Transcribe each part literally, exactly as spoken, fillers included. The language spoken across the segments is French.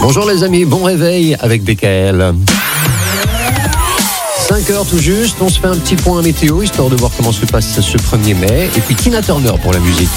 Bonjour les amis, bon réveil avec D K L. cinq heures tout juste, on se fait un petit point météo, histoire de voir comment se passe ce premier mai. Et puis Tina Turner pour la musique.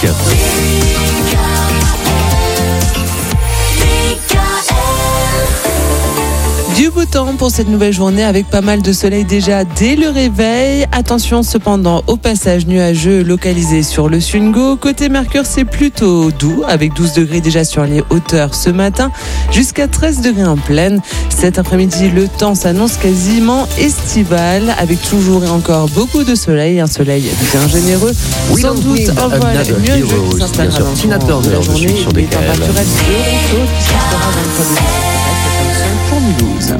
Du beau temps pour cette nouvelle journée avec pas mal de soleil déjà dès le réveil. Attention cependant au passage nuageux localisé sur le Sungo. Côté Mercure, c'est plutôt doux avec douze degrés déjà sur les hauteurs ce matin jusqu'à treize degrés en plaine. Cet après-midi, le temps s'annonce quasiment estival avec toujours et encore beaucoup de soleil. Un soleil bien généreux. We Sans doute un voile nuageux qui s'installera dans Tina Turner, la journée. sur D K L. Des températures chaudes qui sera vingt-trois degrés pour Mulhouse.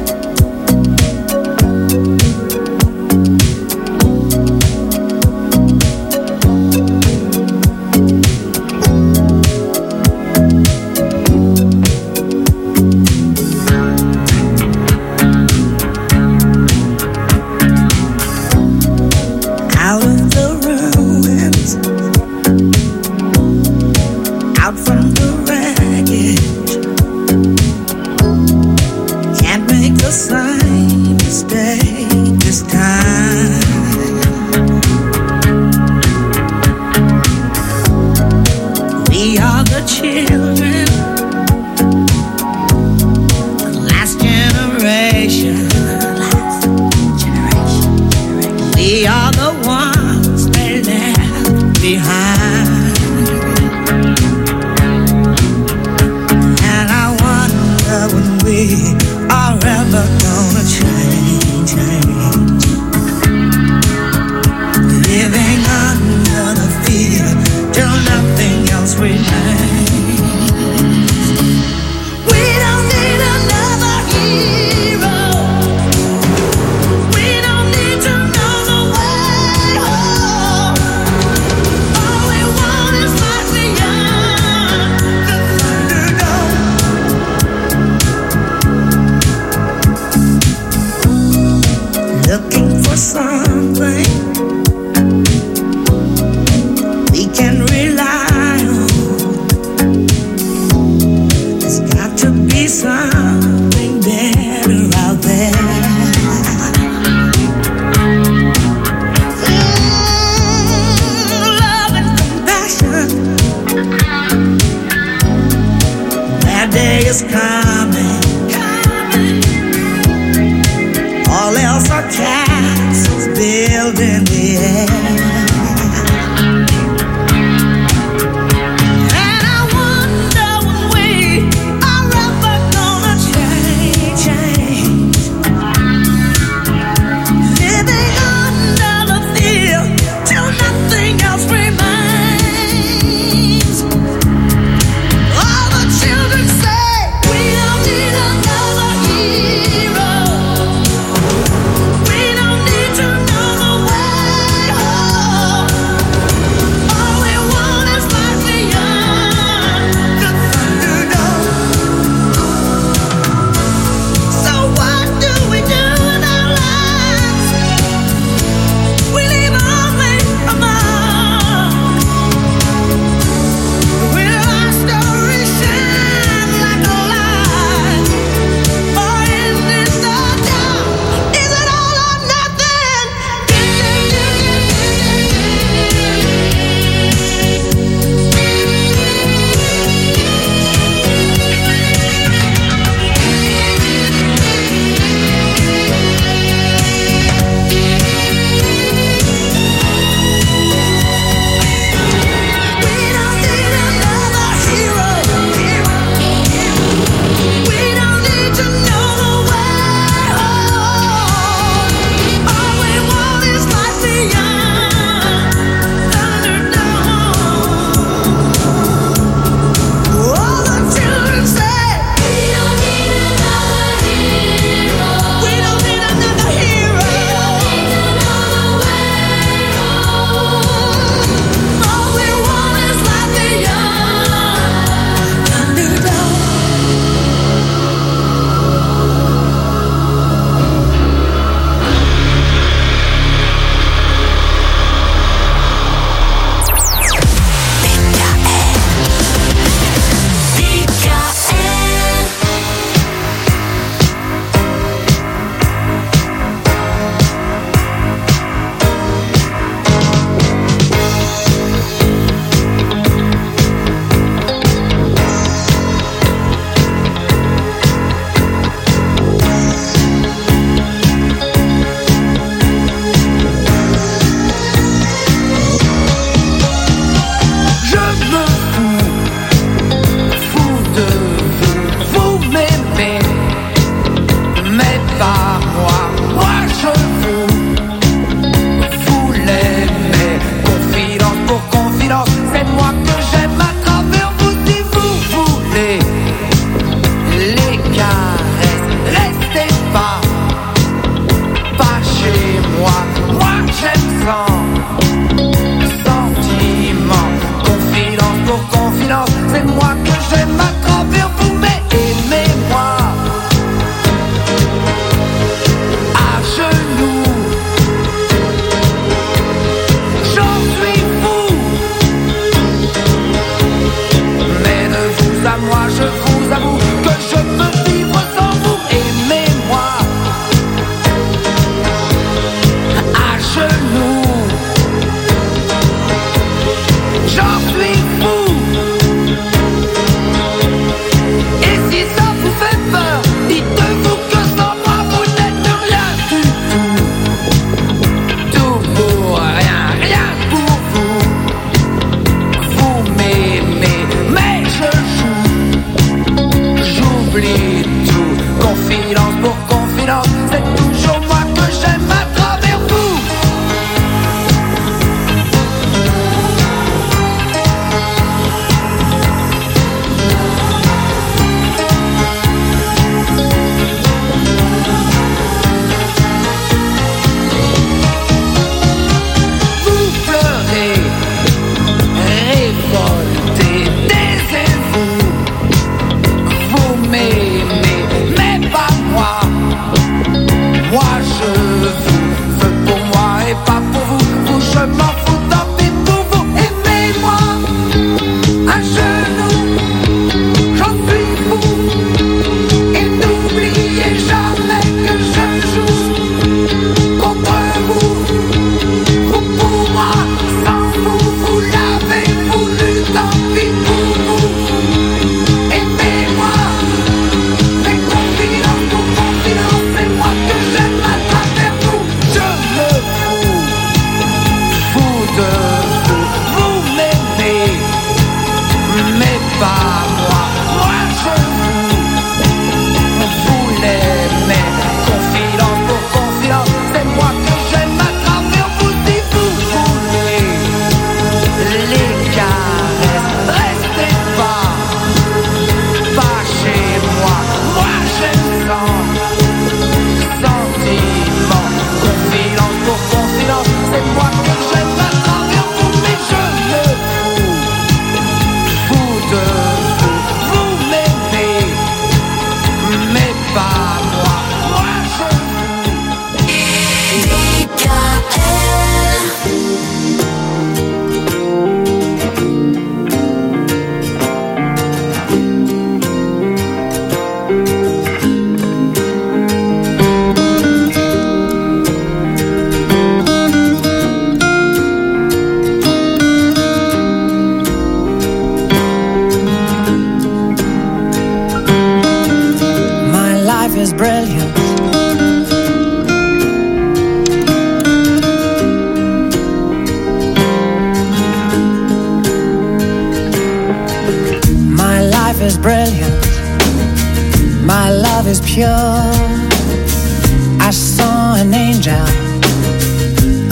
Out of the ruins, out from the wreckage, can't make the same mistake this time. We are the children, the last generation. We are the ones they left behind. And I wonder when we are ever gonna change, change. Living under the fear till nothing else remains. We don't need another hero. We don't need to know the way home. All we want is life beyond the Thunderdome. Looking for something we can rely on. There's got to be something better out there. Love and compassion. That day is coming. All else are castles built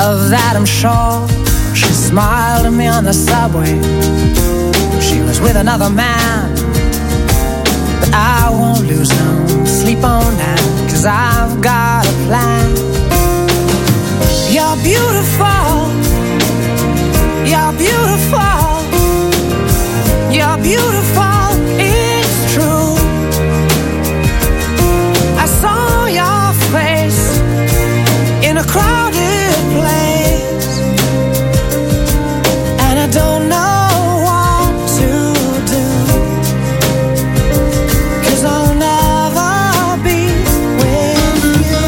Of that I'm sure. She smiled at me on the subway. She was with another man, but I won't lose no sleep on that, 'cause I've got a plan. You're beautiful, you're beautiful, you're beautiful, it's true. I saw your face in a crowded place, and I don't know what to do, 'cause I'll never be with you.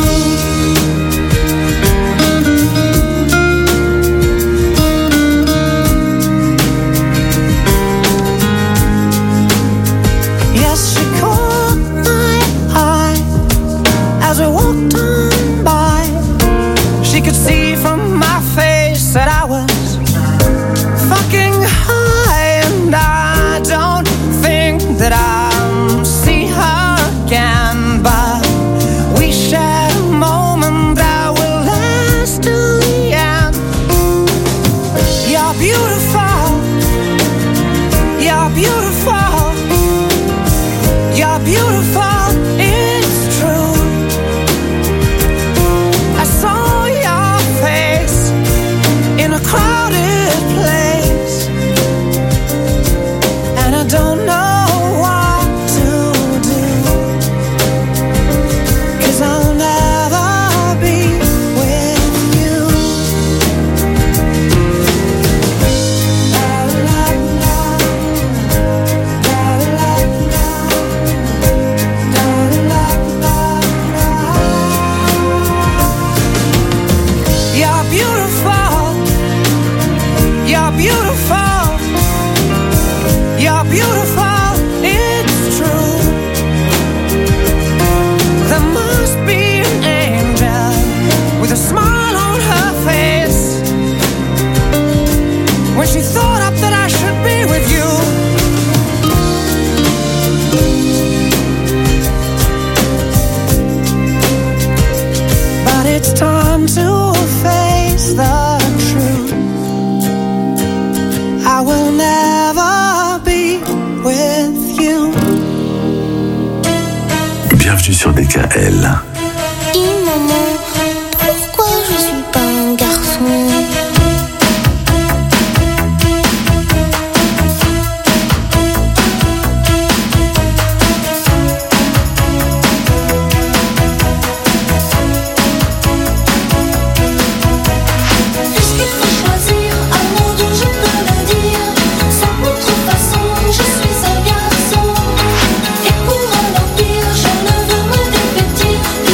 Yes, she caught my eye as we walked on by. She could see from my face that I was fucking high, and I don't think that I'll see her again, but we shared a moment that will last till the end. You're beautiful, you're beautiful, you're beautiful, it's true. I saw your face in a crowded place, and I don't know what to do, 'cause I'll never be with you. La la la, la la la, la la la. You're beautiful, you're beautiful, you're beautiful, it's true. There must be an angel with a smile on her face when she thought up that I should be with you. But it's time to face the truth. I will never be with you. Bienvenue sur D K L. Dis maman, pourquoi je suis pas un garçon? Est-ce qu'il faut choisir un mot dont je peux le dire? Sans contrefaçon, je suis un garçon. Et pour un empire, je ne veux me dévêtir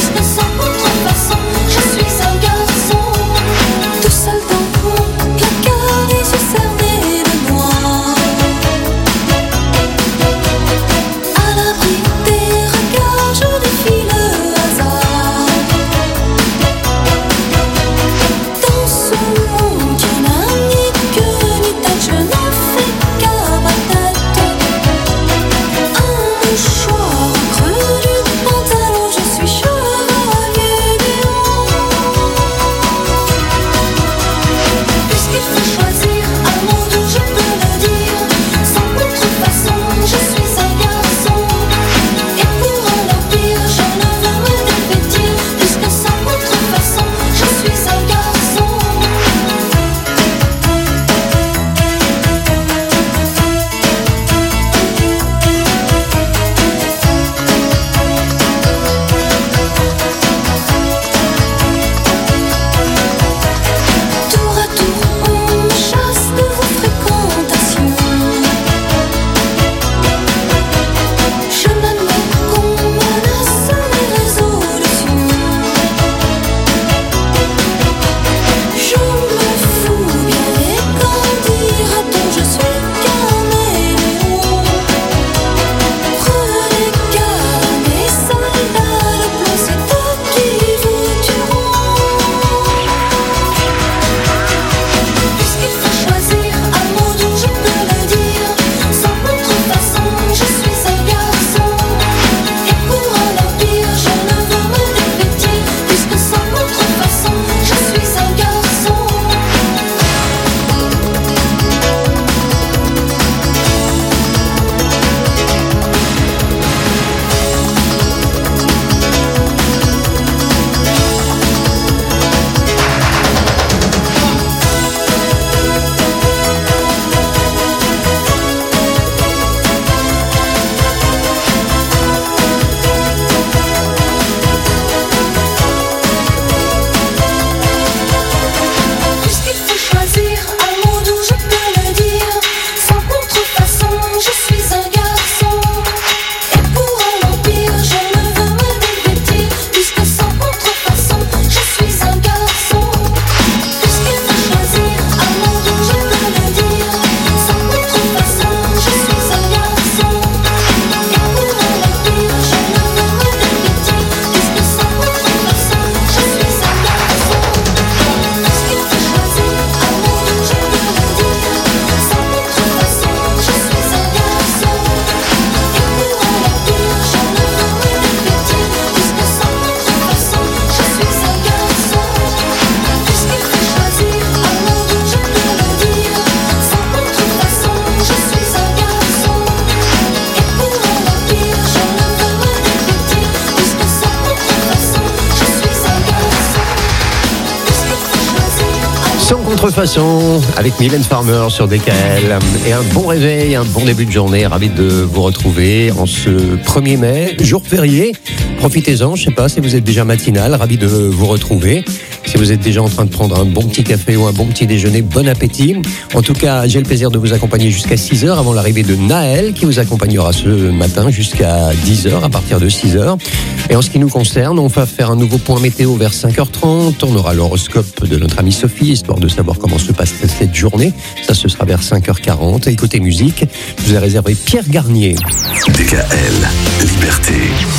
Sans contrefaçon, avec Mylène Farmer sur D K L. Et un bon réveil, un bon début de journée. Ravi de vous retrouver en ce premier mai, jour férié. Profitez-en, je sais pas si vous êtes déjà matinal, ravi de vous retrouver. Si vous êtes déjà en train de prendre un bon petit café ou un bon petit déjeuner, bon appétit. En tout cas, j'ai le plaisir de vous accompagner jusqu'à six heures avant l'arrivée de Naël qui vous accompagnera ce matin jusqu'à dix heures, à partir de six heures. Et en ce qui nous concerne, on va faire un nouveau point météo vers cinq heures trente. On aura l'horoscope de notre amie Sophie, histoire de savoir comment se passe cette journée. Ça, ce sera vers cinq heures quarante. Et côté musique, je vous ai réservé Pierre Garnier. D K L, liberté.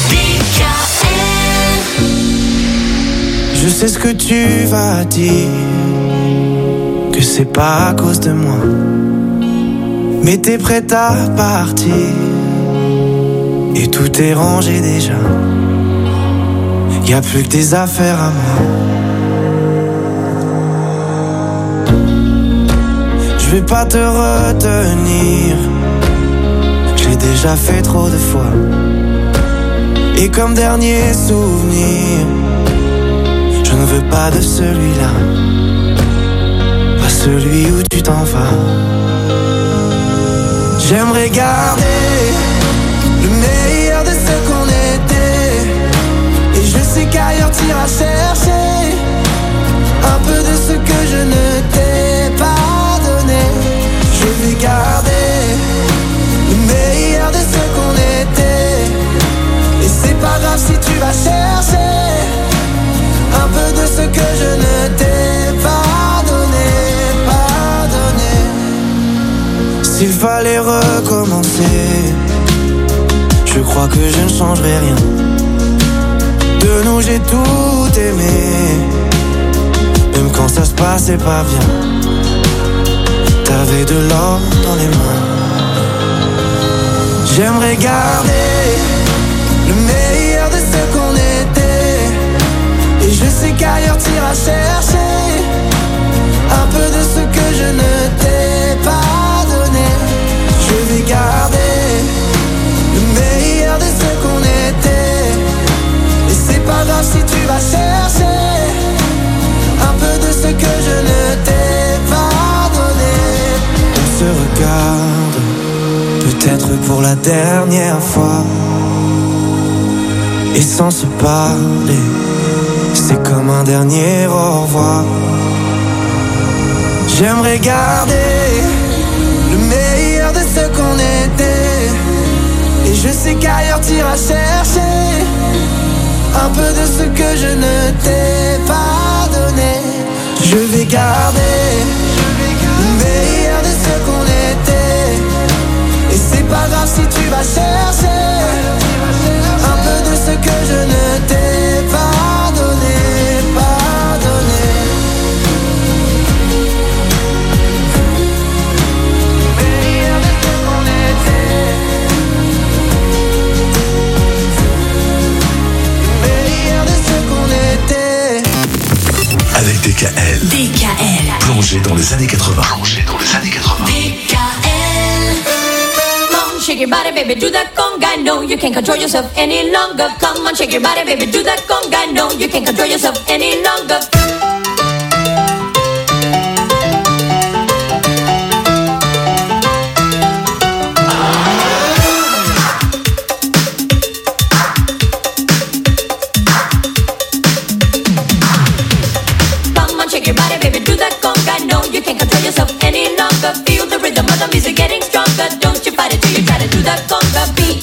Je sais ce que tu vas dire, que c'est pas à cause de moi, mais t'es prête à partir, et tout est rangé déjà. Y'a plus que tes affaires à moi. Je vais pas te retenir, j'ai déjà fait trop de fois. Et comme dernier souvenir, je ne veux pas de celui-là, pas celui où tu t'en vas. J'aimerais garder le meilleur de ce qu'on était, et je sais qu'ailleurs t'iras chercher un peu de ce que je ne t'ai pas donné. Je vais garder le meilleur de ce qu'on était, et c'est pas grave si tu vas chercher un peu de ce que je ne t'ai pas donné, pas donné. S'il fallait recommencer, je crois que je ne changerai rien. De nous j'ai tout aimé, même quand ça se passait pas bien. T'avais de l'or dans les mains. J'aimerais garder le meilleur de ce qu'on était, et je sais qu'ailleurs t'iras chercher un peu de ce que je ne t'ai pas donné. Je vais garder le meilleur de ce qu'on était, et c'est pas grave si tu vas chercher un peu de ce que je ne t'ai pas donné. On se regarde, peut-être pour la dernière fois, et sans se parler, c'est comme un dernier au revoir. J'aimerais garder le meilleur de ce qu'on était, et je sais qu'ailleurs t'iras chercher un peu de ce que je ne t'ai pas donné. Je vais garder le meilleur de ce qu'on était, et c'est pas grave si tu vas chercher un peu de ce que je ne t'ai pas donné, pas donné. Meilleur de ce qu'on était, meilleur de ce qu'on était. Avec D K L, D K L. plongé dans les années quatre-vingts. Plongé dans les années quatre-vingts. D K L. Come on, shake your body, baby, do that conga. No, you can't control yourself any longer. Come on, shake your body, baby, do that conga. No, you can't control yourself any longer. Come on, shake your body, baby, do that conga. No, you can't control yourself any longer. Feel the rhythm of the music getting stronger. Don't you fight it till you try to do that conga beat.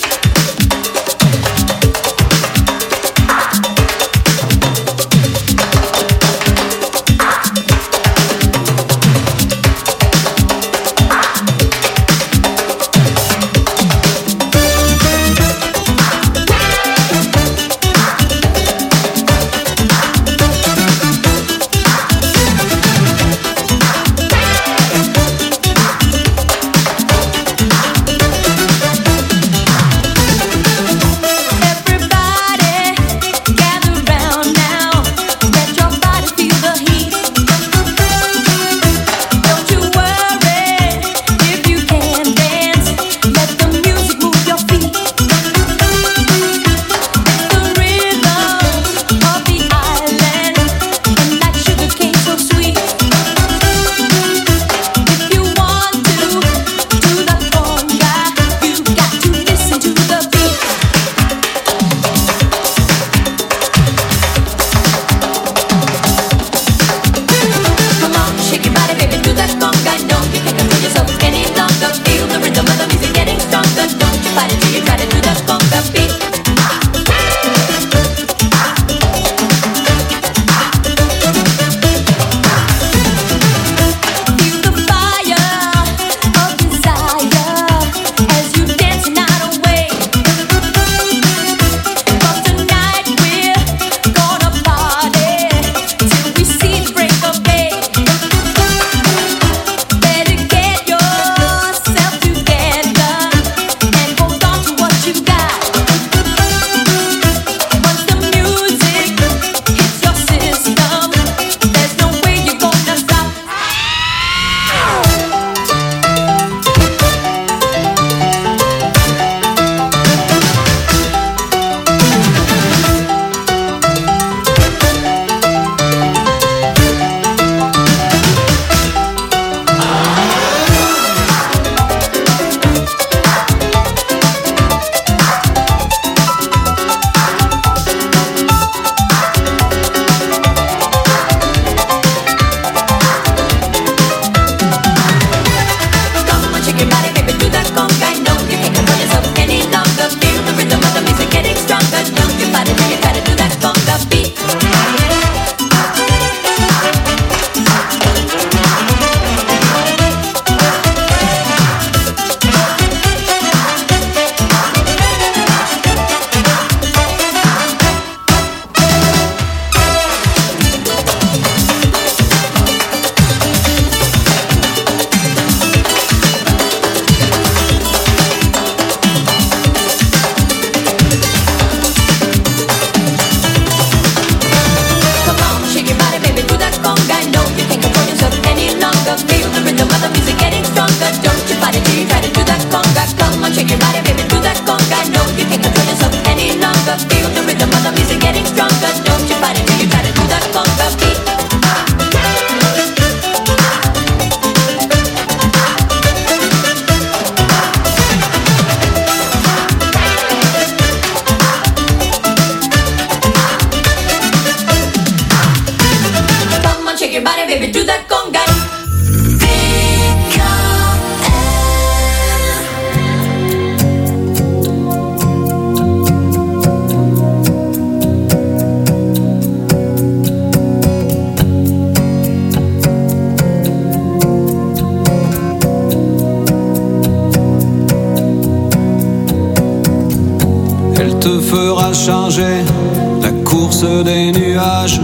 fera changer la course des nuages.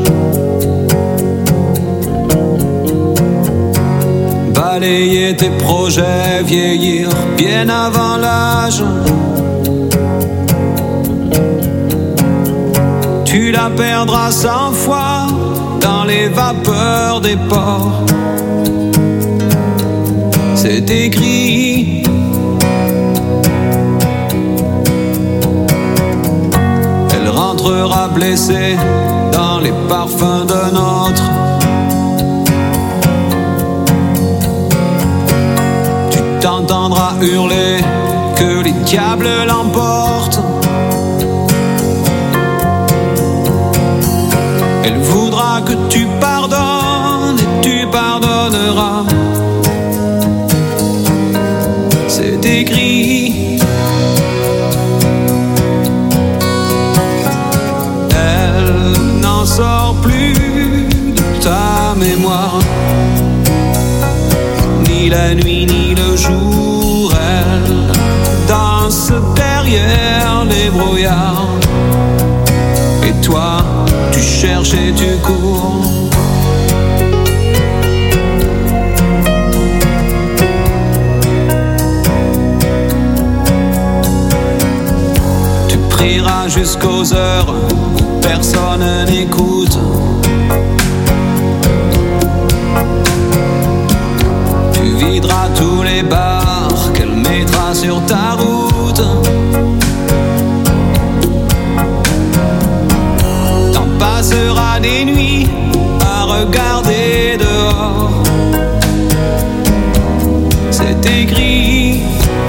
Balayer tes projets, vieillir bien avant l'âge. Tu la perdras cent fois dans les vapeurs des ports. C'est écrit. Elle rentrera blessée dans les parfums d'un autre. Tu t'entendras hurler que les diables l'emportent. Elle voudra que tu pardonnes et tu pardonneras. C'est écrit. Elle n'en sort plus de ta mémoire. Ni la nuit ni le jour, elle danse derrière les brouillards. Et toi, tu cherches et tu cours. Tu prieras jusqu'aux heures où personne n'écoute. Tu videras tous les bars qu'elle mettra sur ta route. Passera des nuits à regarder dehors. C'est écrit.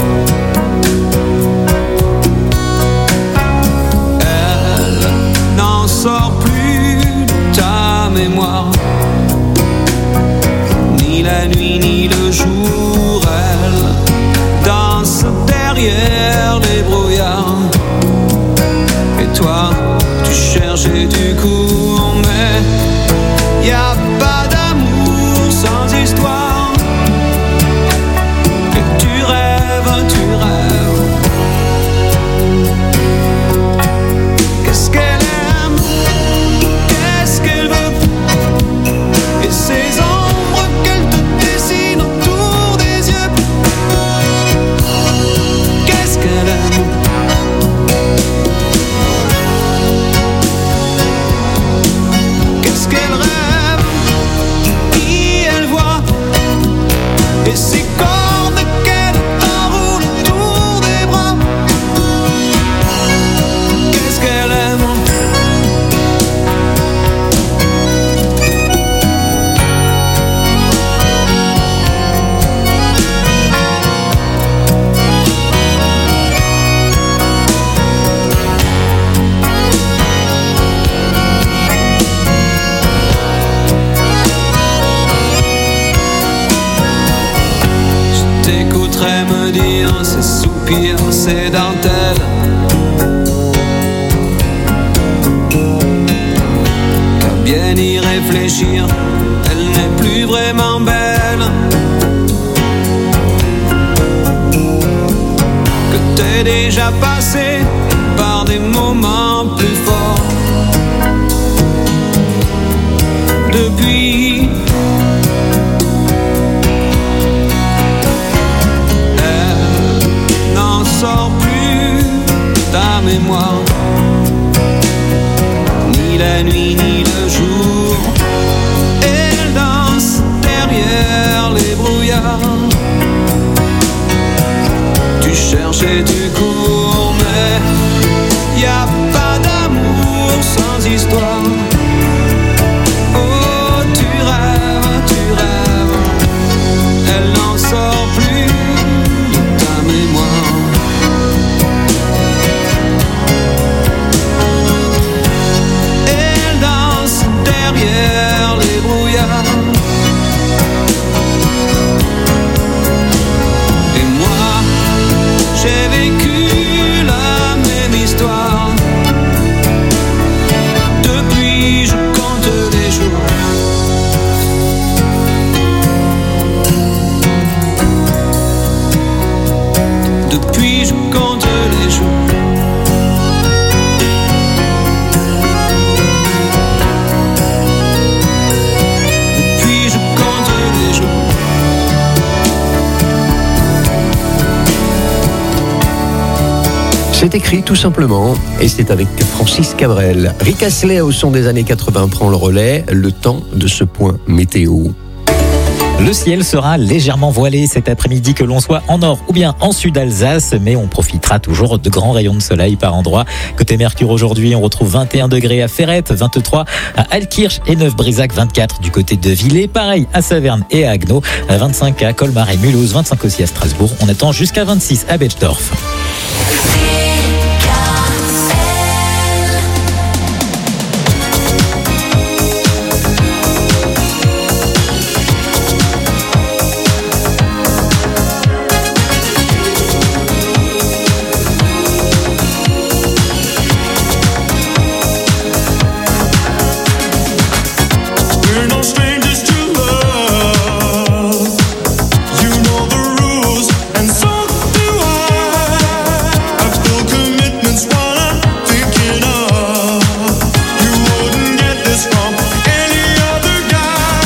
Elle n'en sort plus de ta mémoire. Ni la nuit ni le jour, elle danse derrière les brouillards. Et toi, tu cherches et tu cours, mais y a pas d'amour sans histoire. Et tu rêves, tu rêves. Qu'est-ce qu'elle aime? Qu'est-ce qu'elle veut? Et ces ombres qu'elle te dessine autour des yeux. Qu'est-ce qu'elle aime? Qu'elle rêve, qui elle voit, et ces cordes qu'elle enroule autour des bras. Qu'est-ce qu'elle aime? T'écouterais me dire ces soupirs, ces dentelles. Qu'à bien y réfléchir, elle n'est plus vraiment belle. Que t'es déjà passé par des moments plus forts. Depuis sort plus ta mémoire. Ni la nuit ni le jour, elle danse derrière les brouillards. Tu cherches et tu cours, mais y a pas d'amour sans histoire. Oh, tu rêves, tu rêves. Elle n'en sort plus de ta mémoire. Derrière les brouillards. Et moi, j'ai vécu la même histoire. Depuis, je compte les jours. Depuis, je compte les jours. C'est écrit tout simplement, et c'est avec Francis Cabrel. Rick Astley au son des années quatre-vingts prend le relais, le temps de ce point météo. Le ciel sera légèrement voilé cet après-midi, que l'on soit en nord ou bien en sud Alsace, mais on profitera toujours de grands rayons de soleil par endroits. Côté Mercure aujourd'hui, on retrouve vingt et un degrés à Ferrette, vingt-trois à Altkirch et Neuf-Brisach, vingt-quatre du côté de Villers, pareil à Saverne et à Haguenau, vingt-cinq à Colmar et Mulhouse, vingt-cinq aussi à Strasbourg. On attend jusqu'à vingt-six à Betzdorf. We're no strangers to love. You know the rules, and so do I. I feel commitment's what I'm thinking of. You wouldn't get this from any other guy.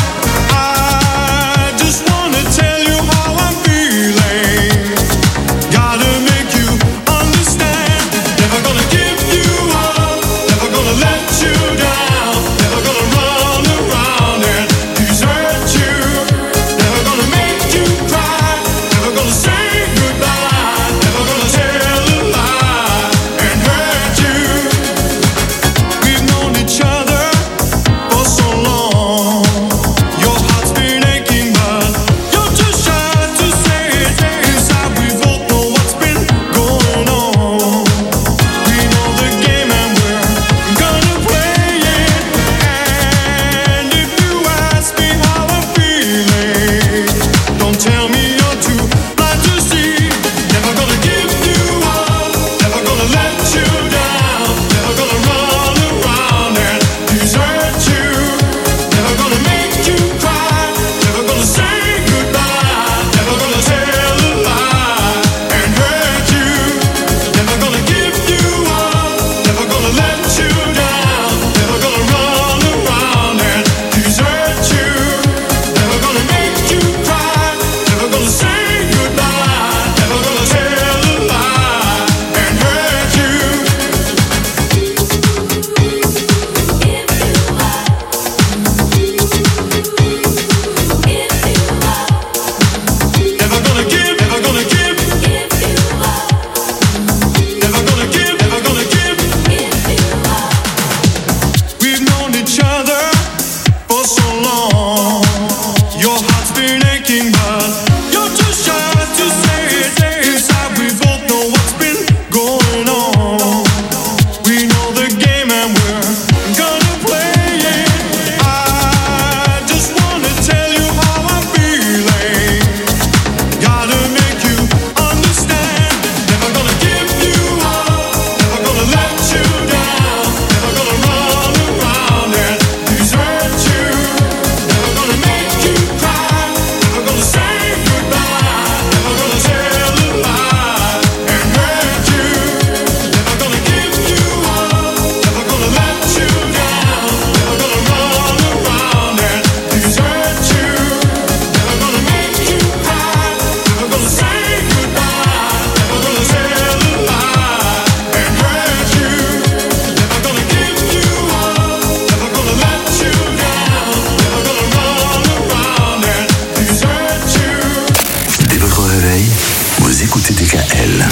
I just wanna tell you how I'm feeling. Gotta make you understand. Never gonna give you up. Never gonna let you down. Never gonna run around and desert you. Never gonna make you cry. Never gonna say goodbye. Never gonna tell a lie and hurt you. We've known each other for so long. Your heart's been aching, but you're too shy to say it. Inside we both know what's been going on. We know the game and we're gonna play it. And if you ask me how I'm feeling, don't tell me you're too blind to see. Never gonna give you up. Never gonna let you down. Never gonna run around and desert you. Never gonna make you cry. Never gonna say goodbye. Never gonna tell a lie and hurt you. Never gonna give you up. Never gonna let you down. Never gonna run around and desert you. Never gonna make you cry. Never gonna say goodbye. Never gonna tell a lie and hurt you. Never gonna give, never gonna give. Never gonna give, never gonna give. We've known each other for so long. Your heart's been aching, but you're too shy to say it. Inside we both know what's been going on. We know the game and we're gonna play it. I just wanna tell you how I'm feeling. Gotta make you understand. Never gonna give you up. Never gonna let you down. Never gonna run around and desert you. Never gonna make you cry. Never gonna say goodbye. Never gonna tell a lie and hurt you. Never gonna give you up. Never gonna let you down. Never gonna run around and desert you. Never gonna make you cry. Never gonna say goodbye. Never gonna tell a lie and hurt you. Never gonna give you up. Never gonna let you down. Never gonna run around and desert you. Dès votre réveil, vous écoutez D K L.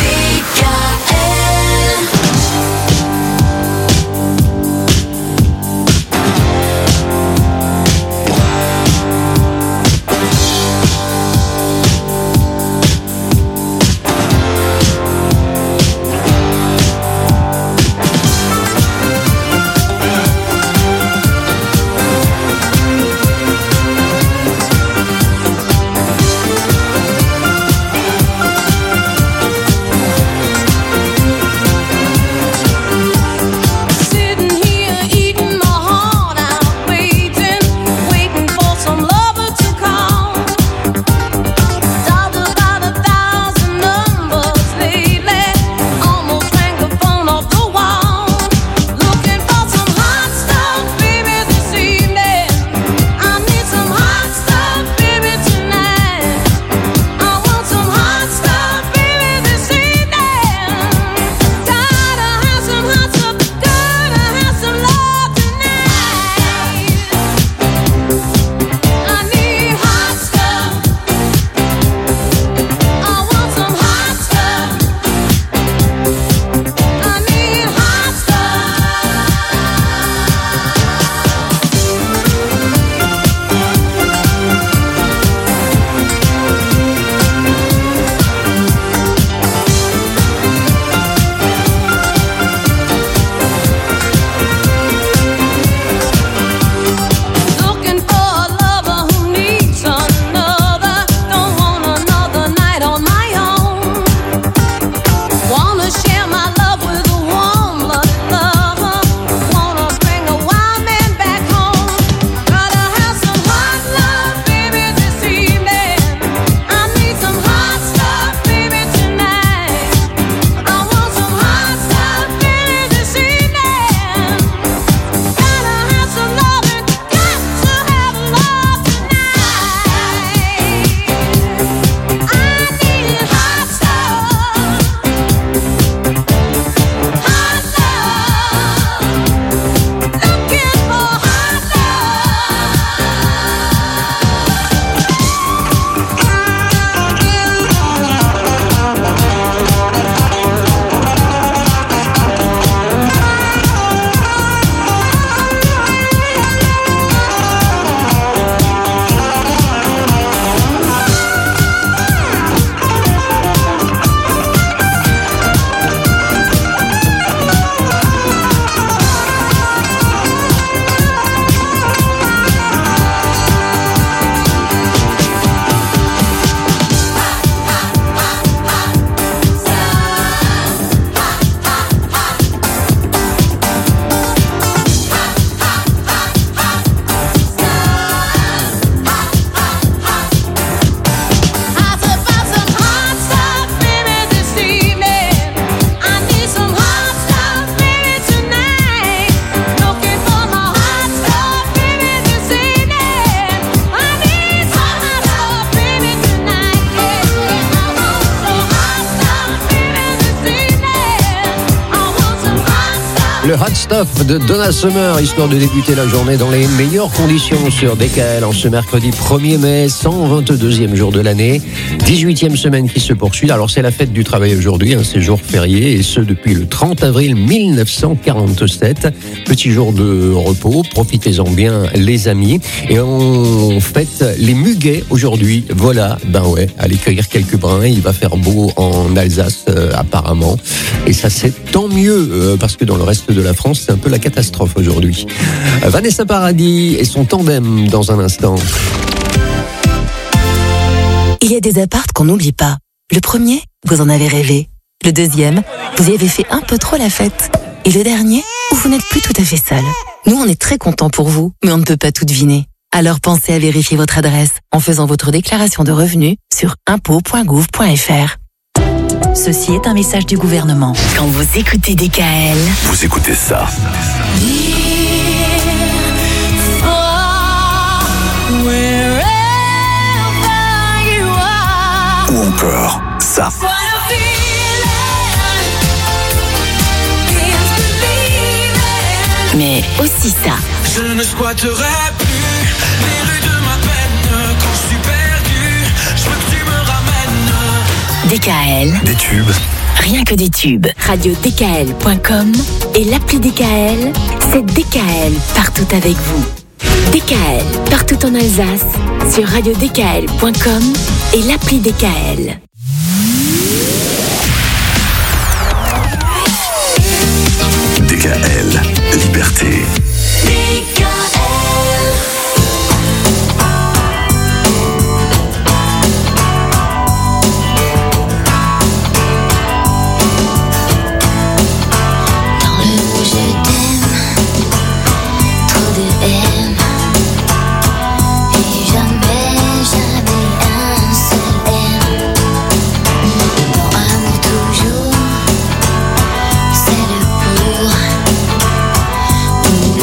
Le Hot Stuff de Donna Summer, histoire de débuter la journée dans les meilleures conditions sur D K L en ce mercredi premier mai, cent vingt-deuxième jour de l'année, dix-huitième semaine qui se poursuit. Alors c'est la fête du travail aujourd'hui, hein, c'est jour férié, et ce depuis le trente avril mille neuf cent quarante-sept. Petit jour de repos, profitez-en bien les amis. Et on fête les muguets aujourd'hui. Voilà, ben ouais, allez cueillir quelques brins, il va faire beau en Alsace euh, apparemment. Et ça c'est tant mieux, euh, parce que dans le reste de la France, c'est un peu la catastrophe aujourd'hui. Euh, Vanessa Paradis et son tandem dans un instant. Il y a des appartes qu'on n'oublie pas. Le premier, vous en avez rêvé. Le deuxième, vous y avez fait un peu trop la fête. Et le dernier, où vous n'êtes plus tout à fait seul. Nous, on est très contents pour vous, mais on ne peut pas tout deviner. Alors pensez à vérifier votre adresse en faisant votre déclaration de revenus sur impôts point gouv point f r. Ceci est un message du gouvernement. Quand vous écoutez D K L, Vous écoutez ça. Ou encore ça. mais aussi ça. Je ne squatterai plus les rues de ma peine. Quand je suis perdu, je veux que tu me ramènes. D K L. Des tubes. Rien que des tubes. radio d k l point com et l'appli D K L, c'est D K L partout avec vous. D K L partout en Alsace sur radio d k l point com et l'appli D K L. D K L, liberté. Toujours, c'est le pour.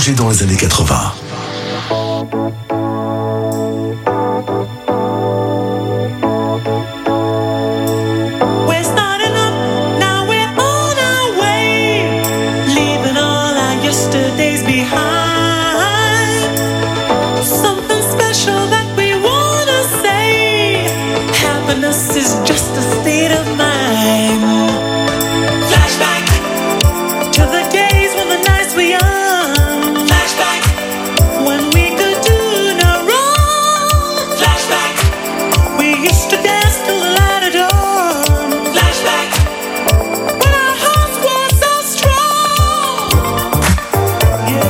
plongez dans les années quatre-vingts. We're starting up, now we're on our way, leaving all our yesterdays behind. Something special that we wanna say. Happiness is just a state of mind. Flashback to the days when the nights were young. Flashback when we could do no wrong. Flashback we used to dance till the light of dawn. Flashback when our hearts were so strong. Yeah.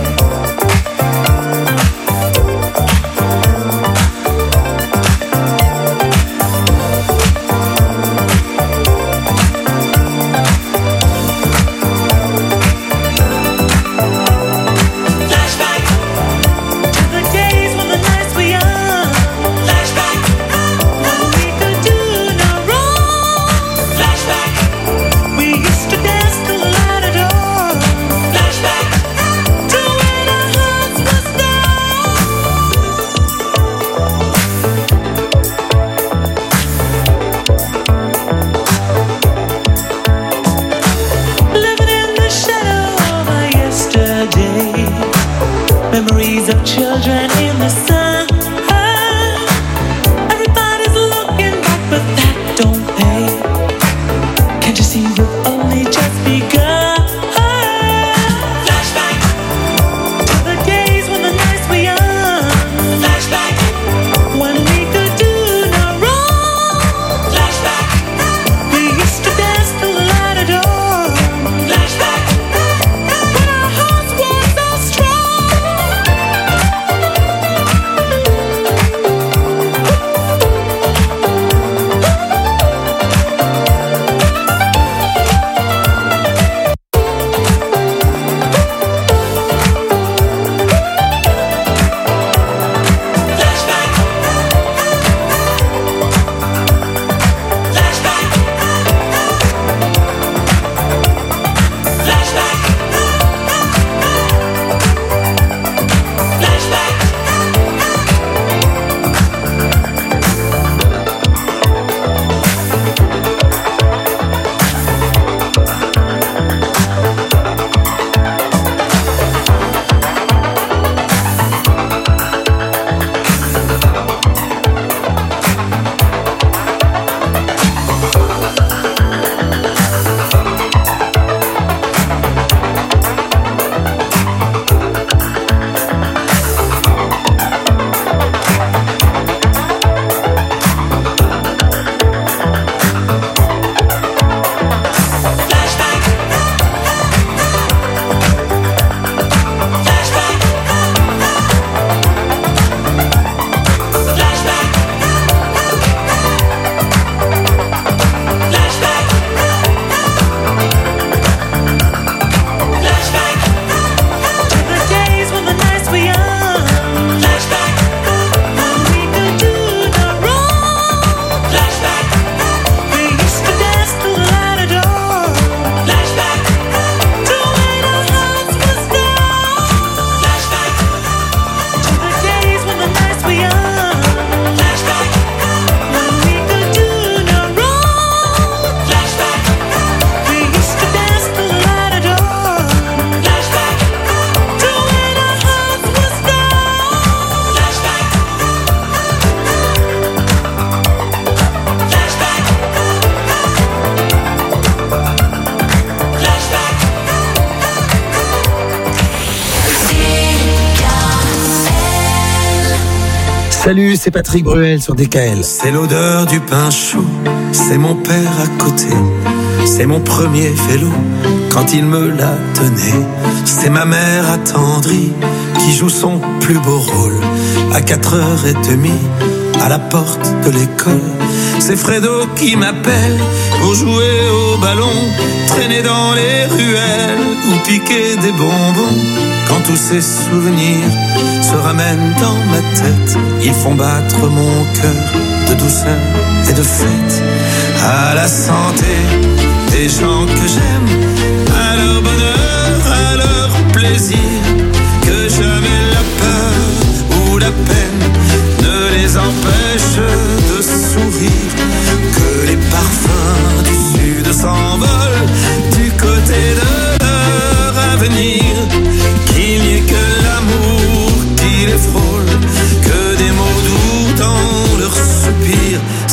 Flashback to the days when the nights were young. Flashback when we could do no wrong. Flashback we used to dance till the light of dawn. Flashback to when our hearts were strong. Living in the shadow of our yesterday. Memories of children in the sun. Everybody's looking back, but that don't pay. Can't you see we've only just begun? Flashback to the days when the nights were young. Flashback when we could do no wrong. Flashback we used to dance till the light of dawn. Flashback when our hearts were so strong. Flashback. Flashback. Flashback. Flashback. Flashback. Flashback. Flashback. Flashback. Flashback to the days when the nights were young. Flashback when we could do no wrong. Flashback we used to dance till the light of dawn. Flashback to when our hearts were strong. Flashback to the days when the nights were young. Flashback when we could do no wrong. Flashback we used to dance till the light of dawn. Flashback to when our hearts were strong. Flashback. Flashback. Flashback. Salut, c'est Patrick Bruel sur D K L. C'est l'odeur du pain chaud, c'est mon père à côté, c'est mon premier vélo quand il me l'a donné. C'est ma mère attendrie qui joue son plus beau rôle à quatre heures trente à la porte de l'école. C'est Fredo qui m'appelle pour jouer au ballon, traîner dans les ruelles ou piquer des bonbons. Quand tous ces souvenirs se ramènent dans ma tête, ils font battre mon cœur de douceur et de fête. À la santé des gens que j'aime, à leur bonheur, à leur plaisir,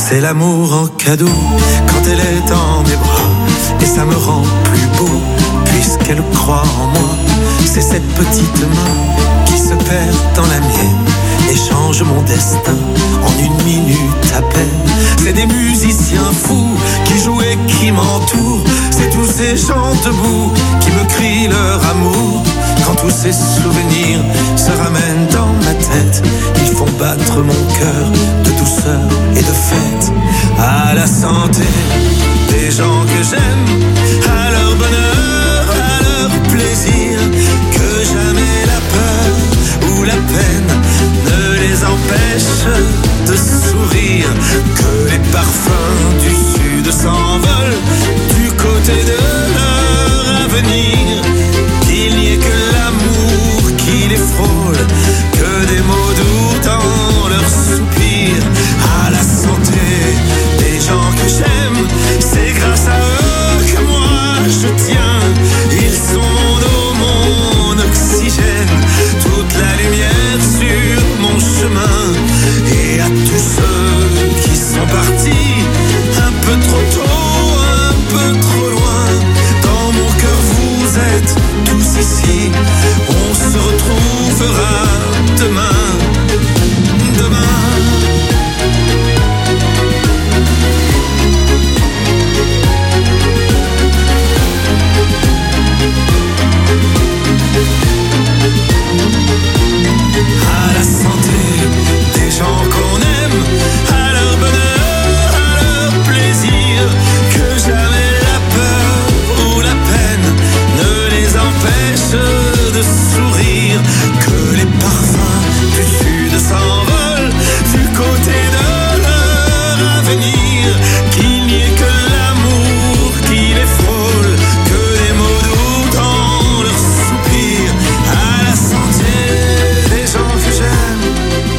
C'est l'amour en cadeau quand elle est dans mes bras. Et ça me rend plus beau puisqu'elle croit en moi. C'est cette petite main qui se perd dans la mienne et change mon destin en une minute à peine. C'est des musiciens fous qui jouent et qui m'entourent. C'est tous ces gens debout qui me crient leur amour. Quand tous ces souvenirs se ramènent dans ma tête, ils font battre mon cœur de douceur et de fête. À la santé des gens que j'aime, à leur bonheur, à leur plaisir, que jamais la peur ou la peine ne les empêche de sourire, que les parfums du sud s'envolent du côté de leur avenir, qu'il n'y ait que l'amour qui les frôle, que des mots doux dans leurs soupirs. À la santé des gens que j'aime, c'est grâce à eux que moi je tiens. Ils sont mon eau, mon oxygène, toute la lumière sur mon chemin. Et à tous ceux qui sont partis un peu trop tôt, un peu trop loin, dans mon cœur vous êtes tous ici. On se retrouvera demain, demain. À la santé des gens qu'on aime, à leur bonheur, à leur plaisir, que jamais la peur ou la peine ne les empêche de sourire, que les parfums du sud s'envolent du côté de leur avenir, qu'il n'y ait que l'amour qui les frôle, que des mots doux dans leurs soupirs. À la santé des gens que j'aime.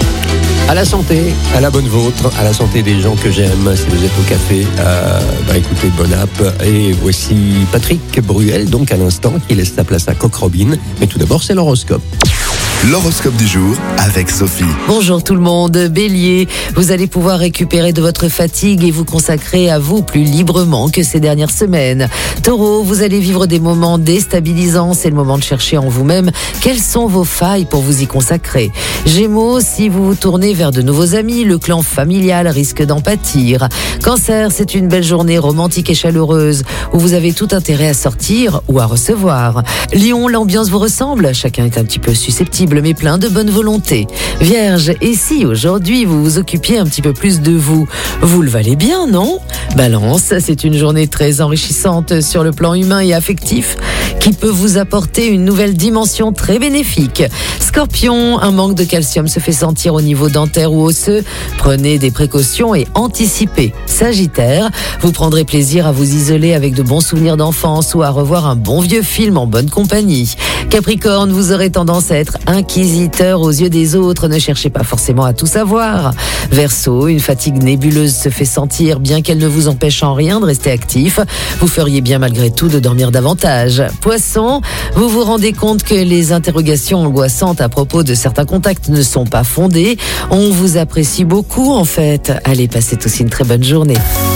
À la santé, à la bonne vôtre, à la santé des gens que j'aime. Si vous êtes au café, euh, bah écoutez, bonne app. Et voici Patrick Bruel, donc à l'instant, qui laisse sa place à Coq Robin. Mais tout d'abord, c'est l'horoscope. L'horoscope du jour avec Sophie. Bonjour tout le monde, Bélier, vous allez pouvoir récupérer de votre fatigue et vous consacrer à vous plus librement que ces dernières semaines. Taureau, vous allez vivre des moments déstabilisants, c'est le moment de chercher en vous-même quelles sont vos failles pour vous y consacrer. Gémeaux, si vous vous tournez vers de nouveaux amis, le clan familial risque d'en pâtir. Cancer, c'est une belle journée romantique et chaleureuse où vous avez tout intérêt à sortir ou à recevoir. Lion, l'ambiance vous ressemble, chacun est un petit peu susceptible mais plein de bonne volonté. Vierge, et si aujourd'hui vous vous occupiez un petit peu plus de vous, vous le valez bien, non? Balance, c'est une journée très enrichissante sur le plan humain et affectif qui peut vous apporter une nouvelle dimension très bénéfique. Scorpion, un manque de calcium se fait sentir au niveau dentaire ou osseux. Prenez des précautions et anticipez. Sagittaire, vous prendrez plaisir à vous isoler avec de bons souvenirs d'enfance ou à revoir un bon vieux film en bonne compagnie. Capricorne, vous aurez tendance à être inquisiteur aux yeux des autres, ne cherchez pas forcément à tout savoir. Verseau, une fatigue nébuleuse se fait sentir, bien qu'elle ne vous empêche en rien de rester actif. Vous feriez bien malgré tout de dormir davantage. Poisson, vous vous rendez compte que les interrogations angoissantes à propos de certains contacts ne sont pas fondées. On vous apprécie beaucoup en fait. Allez, passez tous une très bonne journée.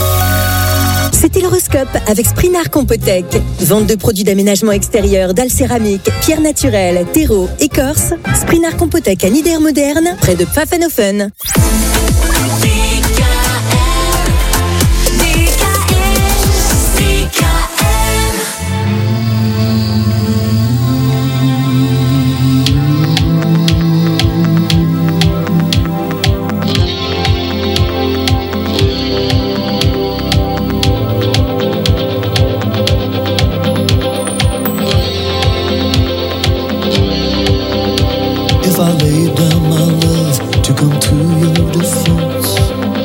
C'était l'horoscope avec Sprinard Compotech. Vente de produits d'aménagement extérieur, dalles céramiques, pierres naturelles, terreau, écorce. Sprinard Compotech à Niedermodern, près de Pfaffenhofen. If I laid down my love to come to your defense,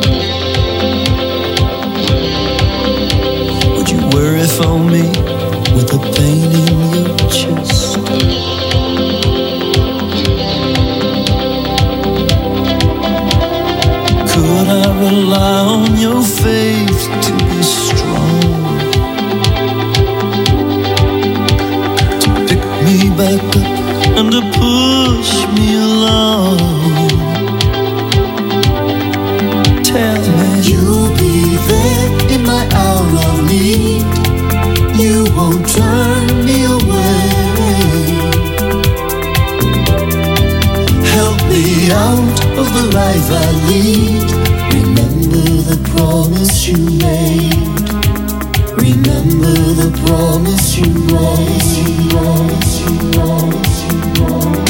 would you worry for me with the pain in your chest? Could I rely on your faith to be strong, to pick me back up and to push me along? Tell me you the promise you made. Promise you made. Promise you made.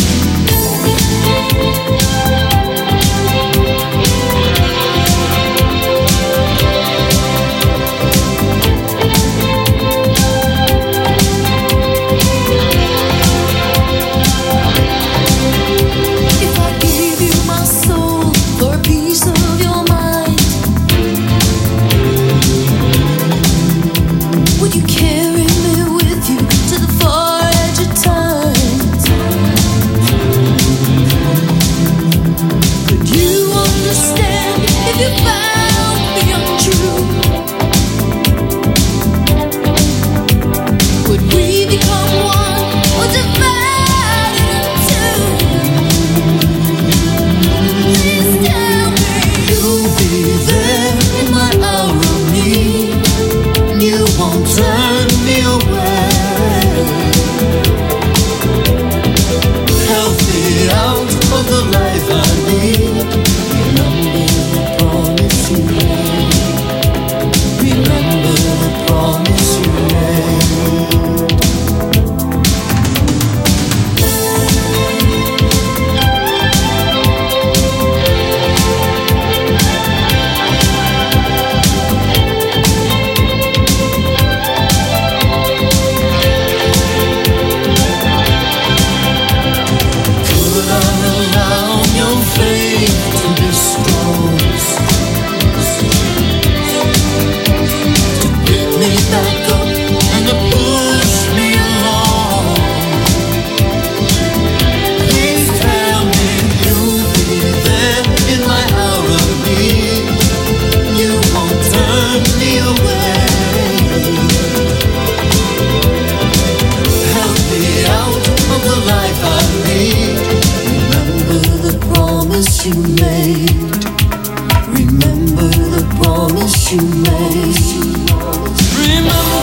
You made. Remember the promise you made. Remember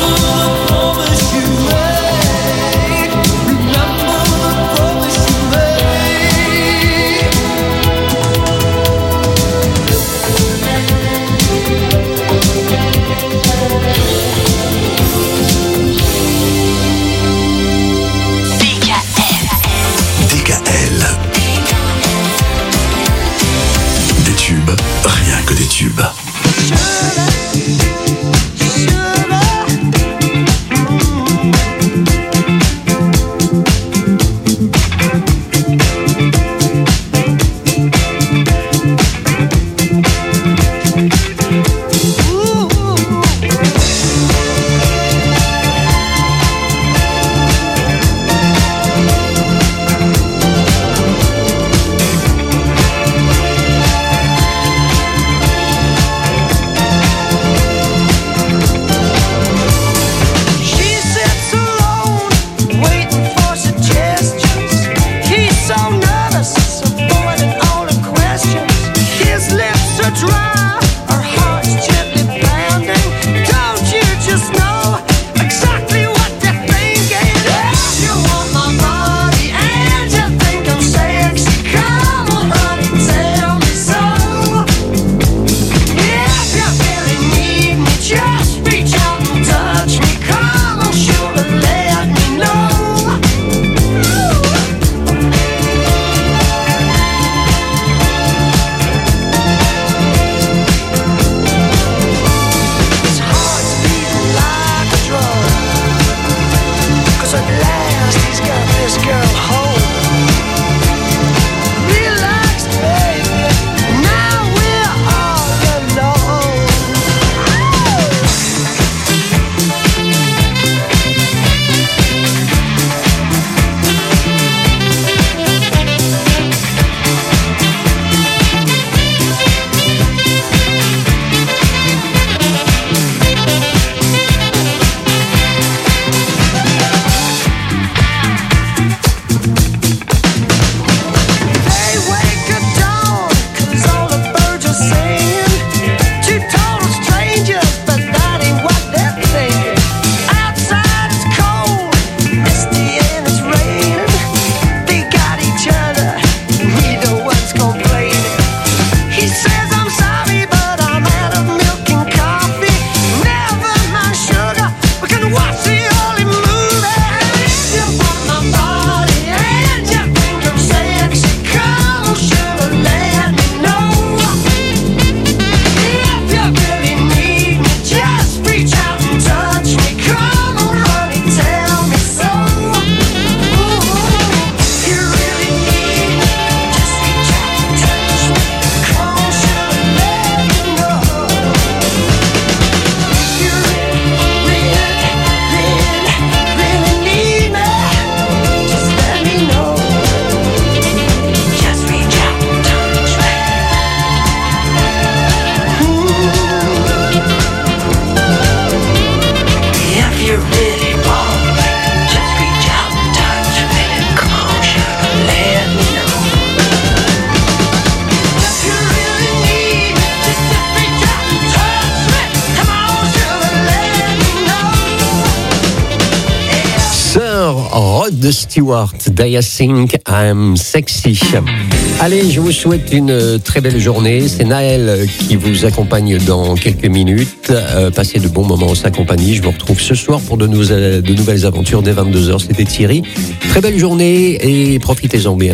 Rod Stewart, I Think I'm Sexy. Allez, je vous souhaite une très belle journée. C'est Naël qui vous accompagne dans quelques minutes. Euh, passez de bons moments en sa compagnie. Je vous retrouve ce soir pour de, nou- de nouvelles aventures dès vingt-deux heures. C'était Thierry. Très belle journée et profitez-en bien.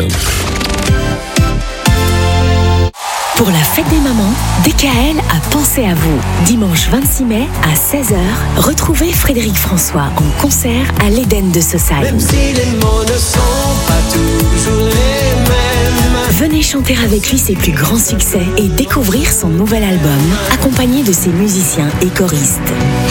Pour la fête des mamans, D K L a pensé à vous. Dimanche vingt-six mai à seize heures, retrouvez Frédéric François en concert à l'Éden de Saussaye. Même si les mots ne sont pas toujours les mêmes. Venez chanter avec lui ses plus grands succès et découvrir son nouvel album, accompagné de ses musiciens et choristes.